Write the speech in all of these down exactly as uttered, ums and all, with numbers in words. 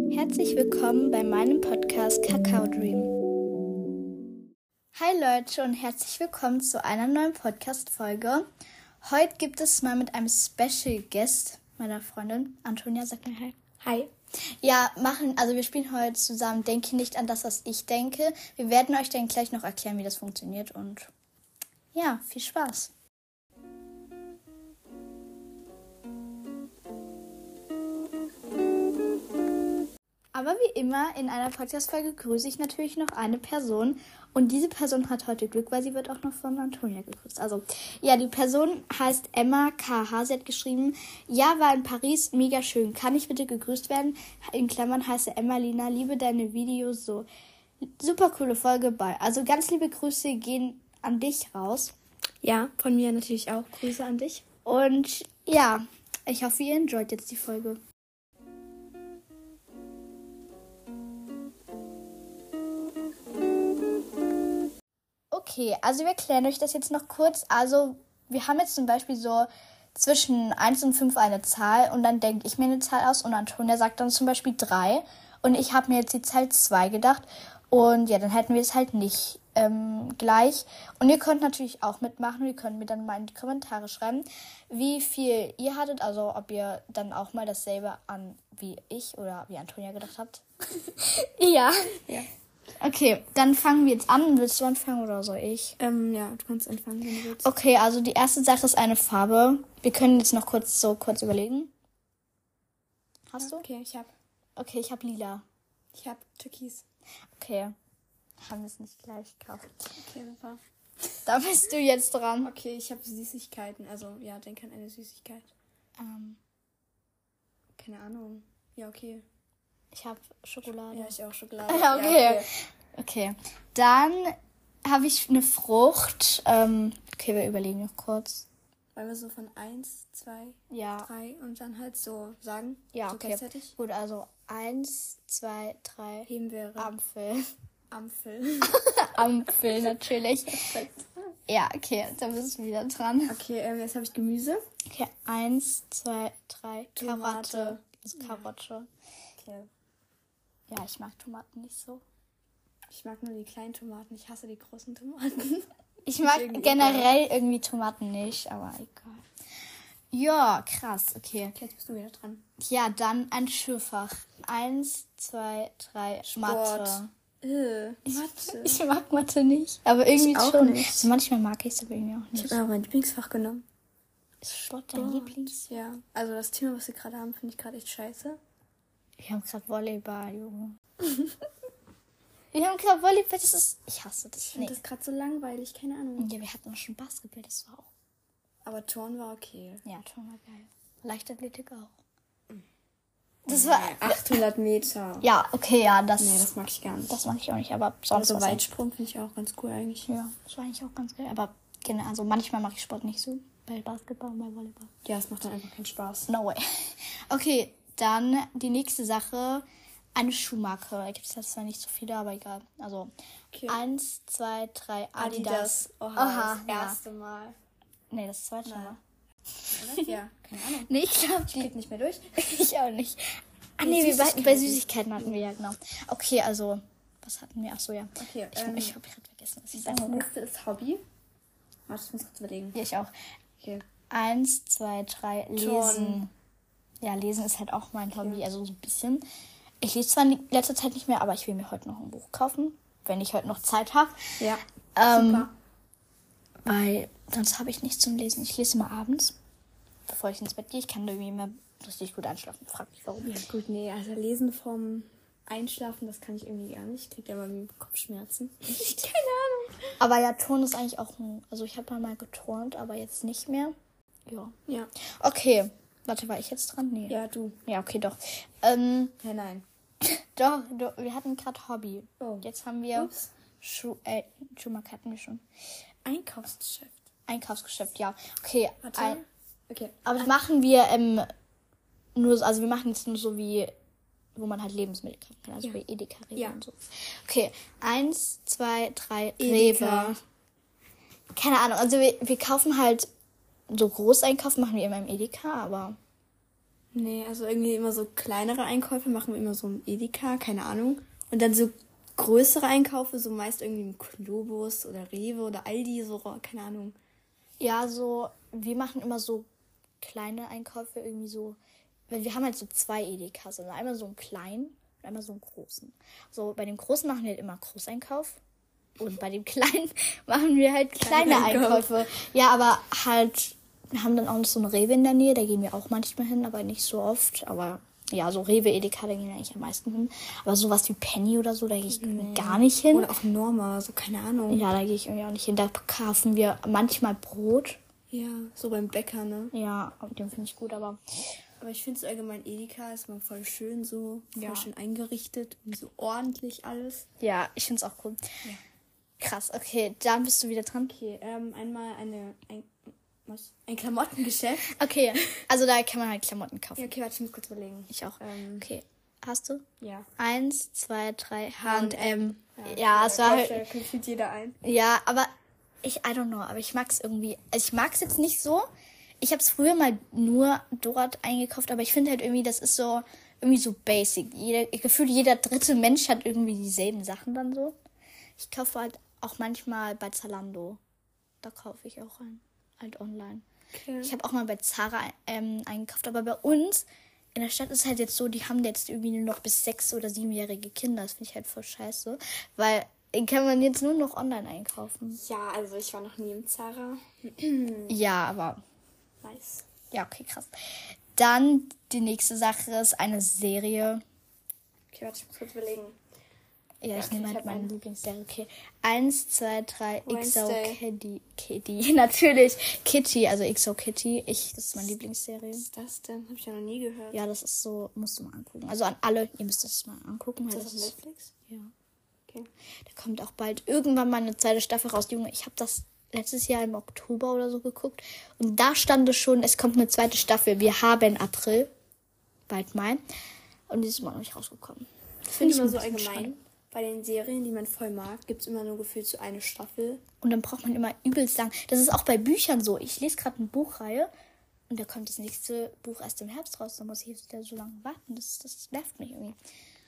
Herzlich willkommen bei meinem Podcast Kakao Dream. Hi Leute und herzlich willkommen zu einer neuen Podcast-Folge. Heute gibt es mal mit einem Special Guest, meiner Freundin Antonia. Sag mal hi. Hi. Ja, machen, also wir spielen heute zusammen Denke nicht an das, was ich denke. Wir werden euch dann gleich noch erklären, wie das funktioniert und ja, viel Spaß. Aber wie immer, in einer Podcast-Folge grüße ich natürlich noch eine Person. Und diese Person hat heute Glück, weil sie wird auch noch von Antonia gegrüßt. Also, ja, die Person heißt Emma K H. Sie hat geschrieben, ja, war in Paris, mega schön. Kann ich bitte gegrüßt werden? In Klammern heiße Emma Lina, liebe deine Videos so. Super coole Folge bei. Also ganz liebe Grüße gehen an dich raus. Ja, von mir natürlich auch. Grüße an dich. Und ja, ich hoffe, ihr enjoyt jetzt die Folge. Okay, also wir erklären euch das jetzt noch kurz. Also wir haben jetzt zum Beispiel so zwischen eins und fünf eine Zahl und dann denke ich mir eine Zahl aus und Antonia sagt dann zum Beispiel drei und ich habe mir jetzt die Zahl zwei gedacht und ja, dann hätten wir es halt nicht ähm, gleich. Und ihr könnt natürlich auch mitmachen, ihr könnt mir dann mal in die Kommentare schreiben, wie viel ihr hattet, also ob ihr dann auch mal dasselbe an wie ich oder wie Antonia gedacht habt. Ja. Ja. Okay, dann fangen wir jetzt an. Willst du anfangen oder soll ich? Ähm, ja, du kannst anfangen, wenn du willst. Okay, also die erste Sache ist eine Farbe. Wir können jetzt noch kurz so kurz überlegen. Hast du? Okay, ich hab. Okay, ich habe lila. Ich hab Türkis. Okay, haben wir es nicht gleich gekauft. Okay, super. Da bist du jetzt dran. Okay, ich habe Süßigkeiten. Also, ja, denk an eine Süßigkeit. Ähm, Keine Ahnung. Ja, okay. ich habe Schokolade. Ja, ich auch Schokolade. Ja, okay. Ja, okay. Okay, dann habe ich eine Frucht. Ähm, okay, wir überlegen noch kurz. Wollen wir so von eins, zwei, Ja. drei und dann halt so sagen? Ja, so okay. gleichzeitig? Gut, also eins, zwei, drei. Himbeere. Apfel. Ampfel. Ampel, natürlich. Ja, okay, dann bist du wieder dran. Okay, ähm, jetzt habe ich Gemüse. Okay, eins, zwei, drei. Tomate. Karotte. Also Karotte. Okay. Ja, ich mag Tomaten nicht so. Ich mag nur die kleinen Tomaten. Ich hasse die großen Tomaten. Ich mag irgendwie generell egal. irgendwie Tomaten nicht, aber egal. Ja, krass, okay. Okay, jetzt bist du wieder dran. Ja, dann ein Schulfach. Eins, zwei, drei. Sport. Mathe. Äh, Mathe. Ich mag Mathe nicht, aber irgendwie Ich auch schon. nicht. Also manchmal mag ich es, aber irgendwie auch Ich nicht. habe aber mein Lieblingsfach genommen. Ist Sport dein Lieblings? Ja, also das Thema, was wir gerade haben, finde ich gerade echt scheiße. Wir haben gerade Volleyball, Junge. Wir haben gerade Volleyball, das ist... Ich hasse das. Ich finde Nee. das gerade so langweilig, keine Ahnung. Ja, wir hatten auch schon Basketball, das war auch... Aber Turn war okay. Ja, schon mal geil. Leichtathletik auch. Das war... achthundert Meter. Ja, okay, ja, das... Nee, das mag ich gar nicht. Das mag ich auch nicht, aber sonst... Also was Weitsprung finde ich auch ganz cool eigentlich. Ja, das war eigentlich auch ganz geil. Aber genau, also manchmal mache ich Sport nicht so. Bei Basketball und bei Volleyball. Ja, es macht dann einfach keinen Spaß. No way. Okay, dann die nächste Sache. Eine Schuhmarke. Da gibt es jetzt zwar nicht so viele, aber egal. Also, Okay. eins, zwei, drei, Adidas. Oha, Oha, das ja. erste Mal. Nee, das zweite Nein. Mal. Oder? Ja, keine Ahnung. Nee, ich glaube, Ich krieg nicht mehr durch. ich auch nicht. Ah, Nee, nee, wir bei, Süßigkeiten. bei Süßigkeiten hatten wir ja, genau. Okay, also, was hatten wir? Ach so, ja. Okay, Ich, ähm, ich habe gerade vergessen, was ich das sagen wollte. nächste ist Hobby. Warte, ich muss kurz überlegen. Ja, ich auch. Okay. Eins, zwei, drei, lesen. Turnen. Ja, lesen ist halt auch mein Hobby, also so ein bisschen. Ich lese zwar in letzter Zeit nicht mehr, aber ich will mir heute noch ein Buch kaufen, wenn ich heute noch Zeit habe. Ja, Ähm, super. Weil sonst habe ich nichts zum Lesen. Ich lese immer abends, bevor ich ins Bett gehe. Ich kann da irgendwie immer richtig gut einschlafen. Frag mich warum. Ja, gut, nee, also Lesen vom Einschlafen, das kann ich irgendwie gar nicht. Ich krieg ja immer Kopfschmerzen. Keine Ahnung. Aber ja, Turnen ist eigentlich auch ein... Also ich habe mal geturnt, aber jetzt nicht mehr. Ja. Ja. Okay. Warte, war ich jetzt dran? Nee. Ja, du. Ja, okay, doch. Ähm, Ja, nein. doch, doch, wir hatten gerade Hobby. Oh. Jetzt haben wir... Ups. Schuh... Äh, Schuhmarke hatten wir schon. Einkaufsgeschäft. Einkaufsgeschäft, ja. Okay. Warte. Ein, Okay. aber das machen wir ähm, nur... so- Also wir machen jetzt nur so wie... Wo man halt Lebensmittel kaufen kann. Also Ja. wie Edeka, Rewe Ja. und so. Okay. Eins, zwei, drei, Edeka. Rewe. Keine Ahnung. Also wir, wir kaufen halt... So Großeinkauf machen wir immer im Edeka, aber... Nee, also irgendwie immer so kleinere Einkäufe machen wir immer so im Edeka, keine Ahnung. Und dann so größere Einkäufe, so meist irgendwie im Globus oder Rewe oder Aldi, so, keine Ahnung. Ja, so, wir machen immer so kleine Einkäufe, irgendwie so, weil wir haben halt so zwei Edekas, also einmal so einen kleinen und einmal so einen großen. So, bei dem großen machen wir halt immer Großeinkauf und bei dem kleinen machen wir halt kleine Kleiner Einkauf. Einkäufe. Ja, aber halt, wir haben dann auch noch so eine Rewe in der Nähe, da gehen wir auch manchmal hin, aber nicht so oft, aber ja, so Rewe, Edeka, da gehen wir eigentlich am meisten hin. Aber sowas wie Penny oder so, da gehe ich nee. gar nicht hin. Oder auch Norma, so keine Ahnung. Ja, da gehe ich irgendwie auch nicht hin. Da kaufen wir manchmal Brot. Ja, so beim Bäcker, ne? Ja, den finde ich gut, aber... Aber ich finde so allgemein Edeka ist mal voll schön so, voll Ja. schön eingerichtet und so ordentlich alles. Ja, ich finde es auch cool. Ja. Krass, okay, dann bist du wieder dran. Okay, ähm, einmal eine, ein, was? Ein Klamottengeschäft. Okay, also da kann man halt Klamotten kaufen. Ja, okay, warte, ich muss kurz überlegen. Ich auch. Ähm, Okay, hast du? ja. Eins, zwei, drei, H und M. Ja, Ja, es war kauft, halt... da fühlt jeder ein. Ja, aber ich, I don't know, aber ich mag es irgendwie... Also ich mag es jetzt nicht so. Ich habe es früher mal nur dort eingekauft, aber ich finde halt irgendwie, das ist so... Irgendwie so basic. Jeder, gefühlt jeder dritte Mensch hat irgendwie dieselben Sachen dann so. Ich kaufe halt auch manchmal bei Zalando. Da kaufe ich auch ein. Halt online. Okay. Ich habe auch mal bei Zara ähm, eingekauft, aber bei uns in der Stadt ist halt jetzt so, die haben jetzt irgendwie nur noch bis sechs- oder siebenjährige Kinder. Das finde ich halt voll scheiße, weil den kann man jetzt nur noch online einkaufen. Ja, also ich war noch nie im Zara. Ja, aber Nice. ja, okay, krass. Dann die nächste Sache ist eine Serie. Okay, warte, ich muss kurz überlegen. Ja, Ja, ich okay, nehme ich halt hab meine eine. Lieblingsserie. Okay, eins, zwei, drei, X O Wednesday. Kitty. Kitty, natürlich. Kitty, also X O Kitty. Ich, das ist meine Lieblingsserie. Was ist das denn? Hab ich ja noch nie gehört. Ja, das ist so, musst du mal angucken. Also an alle, ihr müsst das mal angucken. Ist Weil das das auf ist, Netflix? ja. Okay. Da kommt auch bald irgendwann mal eine zweite Staffel raus. Junge, ich habe das letztes Jahr im Oktober oder so geguckt. Und da stand es schon, es kommt eine zweite Staffel. Wir haben April, bald Mai. Und die ist immer noch nicht rausgekommen. Ich finde immer ein so bisschen allgemein, schade. bei den Serien, die man voll mag, gibt es immer nur gefühlt so eine Staffel. Und dann braucht man immer übelst lang. Das ist auch bei Büchern so. Ich lese gerade eine Buchreihe und da kommt das nächste Buch erst im Herbst raus. Da muss ich jetzt wieder so lange warten. Das, das nervt mich irgendwie.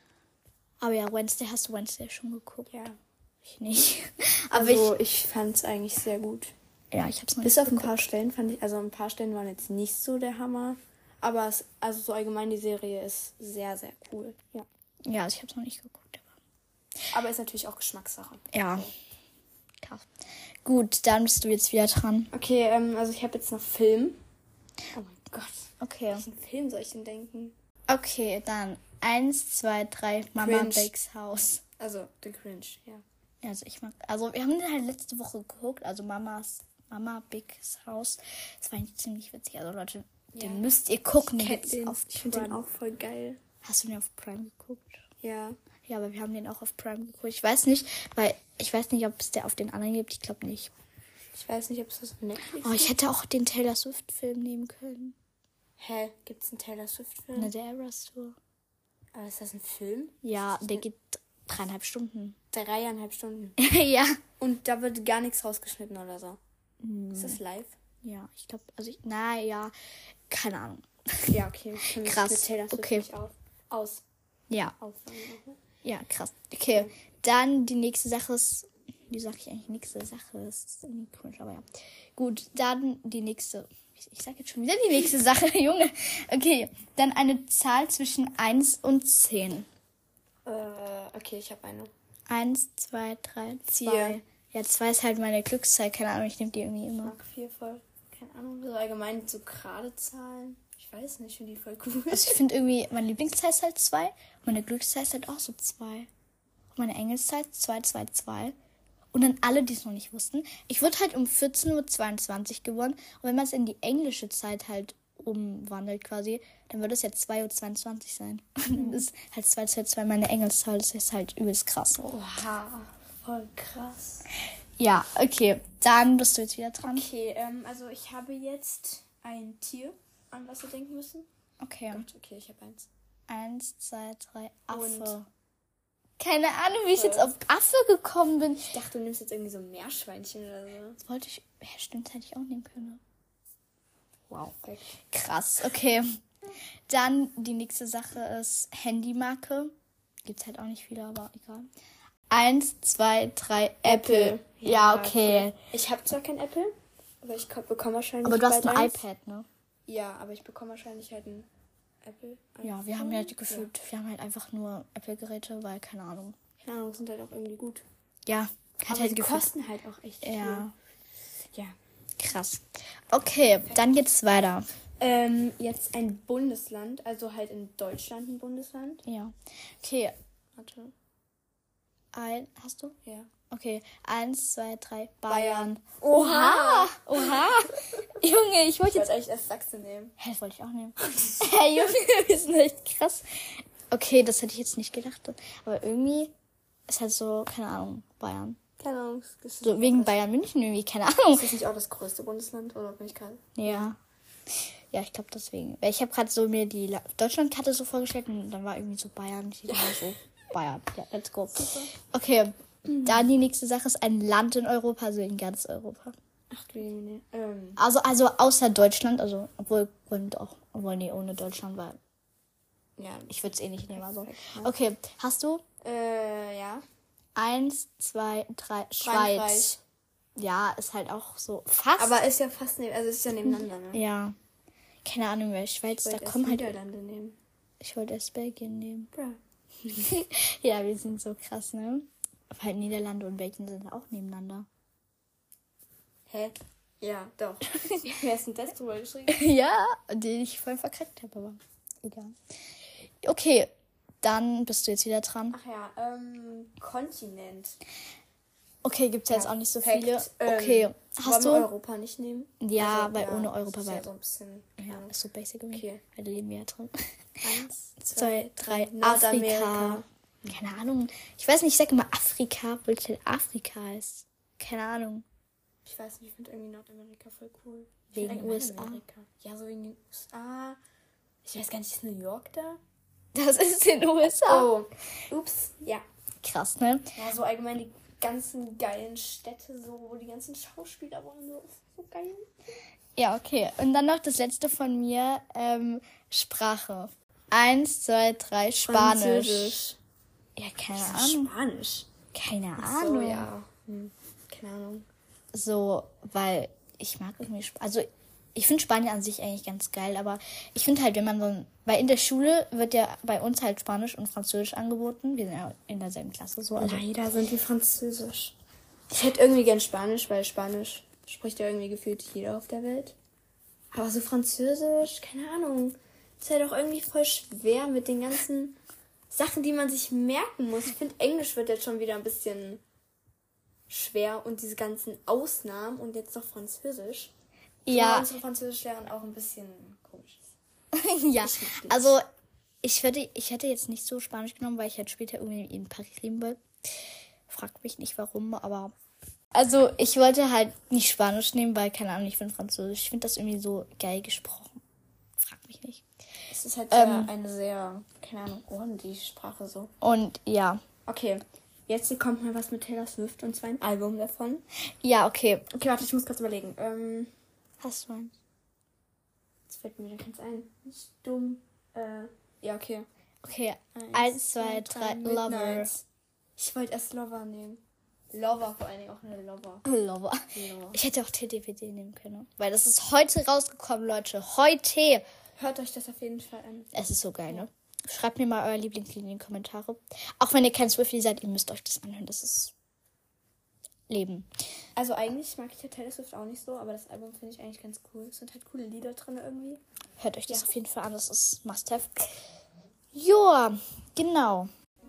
Aber ja, Wednesday, hast du Wednesday schon geguckt? Ja. Ich nicht. Aber Also ich, ich fand es eigentlich sehr gut. ich, ja, ich hab's noch Bis nicht auf ein geguckt. paar Stellen fand ich, also ein paar Stellen waren jetzt nicht so der Hammer. Aber es, also so allgemein die Serie ist sehr, sehr cool. Ja. Ja, also ich hab's noch nicht geguckt. Aber Aber ist natürlich auch Geschmackssache. ja. Krass. Gut, dann bist du jetzt wieder dran. Okay, ähm, also ich habe jetzt noch Film. Oh mein Gott. Okay. Welchen Film soll ich denn denken? Okay, dann eins, zwei, drei, Mama Cringe. Bakes Haus. Also The Cringe, ja. Also ich mag, also wir haben den halt letzte Woche geguckt, also Mamas, Mama Bigs Haus. Das war eigentlich ziemlich witzig. Also Leute, Ja. den müsst ihr gucken. Den Kennt gibt's den. auf Ich finde den Prime. auch voll geil. Hast du den auf Prime geguckt? Ja. Ja, aber wir haben den auch auf Prime geguckt. Ich weiß nicht, weil ich weiß nicht, ob es der auf den anderen gibt. Ich glaube nicht. Ich weiß nicht, ob es das auf Netflix Oh, ich hätte auch den Taylor Swift Film nehmen können. Hä? Gibt es einen Taylor Swift-Film? Na, der Eras Tour. Aber ist das ein Film? Ja, Ist das der eine- geht dreieinhalb Stunden. Dreieinhalb Stunden. Ja. Und da wird gar nichts rausgeschnitten oder so. Ist das live? Ja, ich glaube, also ich, na ja, keine Ahnung. Ja, okay. Ich kenn mich Krass, Mit Taylor Swift okay. nicht auf. Aus. Ja, Aufsagen. ja, krass. Okay, dann die nächste Sache ist, wie sage ich eigentlich nächste Sache? Das ist irgendwie cringe, aber ja. Gut, dann die nächste, ich, ich sage jetzt schon wieder die nächste Sache, Junge. Okay, dann eine Zahl zwischen eins und zehn. Äh, okay, ich habe eine. eins, zwei, drei, zwei. Vier. Ja, zwei ist halt meine Glückszahl, keine Ahnung, ich nehme die irgendwie Ich immer. mag vier voll. Keine Ahnung. So allgemein so gerade Zahlen. Ich weiß nicht, ich finde die voll cool. Also ich finde irgendwie, meine Lieblingszahl ist halt zwei. Meine Glückszahl ist halt auch so zwei. Und meine Engelszahl ist zwei, zwei, zwei. Und dann alle, die es noch nicht wussten. Ich wurde halt um vierzehn Uhr zweiundzwanzig geboren. Und wenn man es in die englische Zeit halt umwandelt quasi, dann würde es ja zwei Uhr zweiundzwanzig sein. Und das ist halt zwei, zwei, zwei meine Engelszahl. Das ist halt übelst krass. Oha, voll krass. Ja, okay. Dann bist du jetzt wieder dran. Okay, ähm, also ich habe jetzt ein Tier, an was wir denken müssen. Okay. Gut, okay, ich habe eins. Eins, zwei, drei, Affe. Und- Keine Ahnung, wie ich jetzt auf Affe gekommen bin. Ich dachte, du nimmst jetzt irgendwie so ein Meerschweinchen oder so. Das wollte ich. Ja, stimmt, hätte ich auch nehmen können. Wow. Perfekt. Krass, okay. Dann die nächste Sache ist Handymarke. Gibt's halt auch nicht viele, aber egal. Eins, zwei, drei, Apple. Apple. Ja, Ja, okay. Ich habe zwar kein Apple, aber ich ko- bekomme wahrscheinlich Aber du hast bald ein eins. iPad, ne? Ja, aber ich bekomme wahrscheinlich halt ein Apple. Ja, wir haben ja gefühlt, wir haben halt einfach nur Apple-Geräte, weil, keine Ahnung. Keine Ahnung, sind halt auch irgendwie gut. Ja, hat Aber halt die gefühlt. kosten halt auch echt viel. Ja, Ja. krass. Okay, dann geht's weiter. Ähm, jetzt ein Bundesland, also halt in Deutschland ein Bundesland. Ja. Okay, Warte. ein, hast du? Ja. Okay, eins, zwei, drei, Bayern. Bayern. Oha! Oha! Junge, ich wollte Ich jetzt... wollte eigentlich erst Sachsen nehmen. Hä, das wollte ich auch nehmen. Hey, Junge, wir sind echt krass. Okay, das hätte ich jetzt nicht gedacht. Aber irgendwie ist halt so, keine Ahnung, Bayern. Keine Ahnung. Das ist, So wegen Bayern München irgendwie, keine Ahnung. ist das nicht auch das größte Bundesland? Oder bin ich gerade? Ja. Ja, ich glaube deswegen. Weil ich habe gerade so mir die La- Deutschlandkarte so vorgestellt und dann war irgendwie so Bayern. Ich war so, Bayern. Ja, let's go. Okay, dann die nächste Sache ist ein Land in Europa, also in ganz Europa. Ach du Jemine. Ähm, Also, also außer Deutschland, also, obwohl, und auch, obwohl, nee, ohne Deutschland, weil ja. ich würde es eh nicht nehmen, also. Okay, hast du? Äh, ja. Eins, zwei, drei, Schweiz. Frankreich. Ja, ist halt auch so fast. Aber ist ja fast neben, also ist ja nebeneinander, ne? ja. Keine Ahnung, weil Schweiz, Ich da wollte erst kommen halt. Niederlande nehmen. Ich wollte erst Belgien nehmen. Bra. Ja, wir sind so krass, ne? Weil Niederlande und Belgien sind auch nebeneinander. Hä? Ja, doch. Wer ist denn das drüber geschrieben? Ja, den ich voll verkackt habe, aber egal. Okay, dann bist du jetzt wieder dran. Ach ja, ähm, Kontinent. Okay, gibt's ja jetzt auch nicht so Perfekt. viele. Ähm, Okay, hast wollen wir du? Europa nicht nehmen? Ja, weil ohne das Europa, ist weil- ja so ein bisschen. Ja, ist so basic irgendwie. Okay. Weil da leben wir ja drin. Eins, Zwei, drei, Nordamerika. Afrika. Keine Ahnung. Ich weiß nicht, ich sag immer Afrika, weil es halt Afrika ist. Keine Ahnung. Ich weiß nicht, ich finde irgendwie Nordamerika voll cool. Ich Wegen find allgemein U S A? Amerika. Ja, so wegen den U S A. Ich weiß gar nicht, ist New York da? Das ist in den U S A. Oh, ups, ja. Krass, ne? Ja, so allgemein die ganzen geilen Städte, so, wo die ganzen Schauspieler wohnen, so, ist so geil. Ja, okay. Und dann noch das letzte von mir, ähm, Sprache. Eins, zwei, drei, Spanisch. Französisch. Ja, keine Ja, Ahnung. Spanisch. Keine So, Ahnung. ja. Hm. Keine Ahnung. So, weil ich mag irgendwie Sp- Also, ich finde Spanien an sich eigentlich ganz geil, aber ich finde halt, wenn man so ein. Weil in der Schule wird ja bei uns halt Spanisch und Französisch angeboten. Wir sind ja in derselben Klasse so. Also, Nein, da sind die Französisch. Ich hätte irgendwie gern Spanisch, weil Spanisch spricht ja irgendwie gefühlt jeder auf der Welt. Aber so Französisch, keine Ahnung. Ist halt auch irgendwie voll schwer mit den ganzen Sachen, die man sich merken muss. Ich finde, Englisch wird jetzt schon wieder ein bisschen schwer und diese ganzen Ausnahmen und jetzt noch Französisch. ja, unsere Französischlehrerin auch ein bisschen komisch ist. ja. Ich mag nicht. Also, ich würde, ich hätte jetzt nicht so Spanisch genommen, weil ich halt später irgendwie in Paris leben will. Fragt mich nicht warum, aber. Also, ich wollte halt nicht Spanisch nehmen, weil, keine Ahnung, ich finde Französisch. Ich finde das irgendwie so geil gesprochen. Fragt mich nicht. Es ist halt Ähm. sehr, eine sehr, keine Ahnung, ordentliche Sprache so. Und ja. Okay, jetzt kommt mal was mit Taylor Swift und zwar ein Album davon. Ja, okay. Okay, warte, ich muss kurz überlegen. Ähm, Hast du eins? jetzt fällt mir wieder keins ein. Nicht dumm. Äh, ja, okay. Okay. Eins, zwei, drei, Lover. Midnights. Ich wollte erst Lover nehmen. Lover, vor allen Dingen auch eine Lover. Lover. Lover. Ich hätte auch T D W D nehmen können. Weil das ist heute rausgekommen, Leute. Heute. Hört euch das auf jeden Fall an. Es ist so geil, ne? Schreibt mir mal euer Lieblingslied in die Kommentare. Auch wenn ihr kein Swiftie seid, ihr müsst euch das anhören. Das ist Leben. Also eigentlich mag ich ja Taylor Swift auch nicht so, aber das Album finde ich eigentlich ganz cool. Es sind halt coole Lieder drin irgendwie. Hört euch das Ja. auf jeden Fall an. Das ist Must-Have. Joa, genau.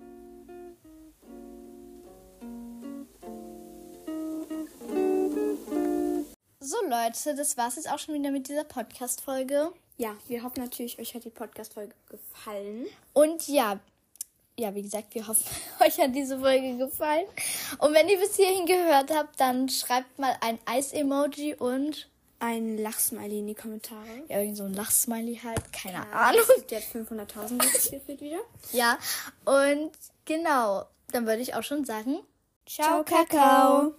So, Leute, das war's jetzt auch schon wieder mit dieser Podcast-Folge. Ja, wir hoffen natürlich, euch hat die Podcast-Folge gefallen. Und ja, ja, wie gesagt, wir hoffen, euch hat diese Folge gefallen. Und wenn ihr bis hierhin gehört habt, dann schreibt mal ein Eis-Emoji und Ein Lachsmiley in die Kommentare. ja, irgend so ein Lachsmiley halt, keine Ja, Ahnung. es gibt jetzt fünfhunderttausend gefühlt wieder. Ja, und genau, dann würde ich auch schon sagen, Ciao, Kakao.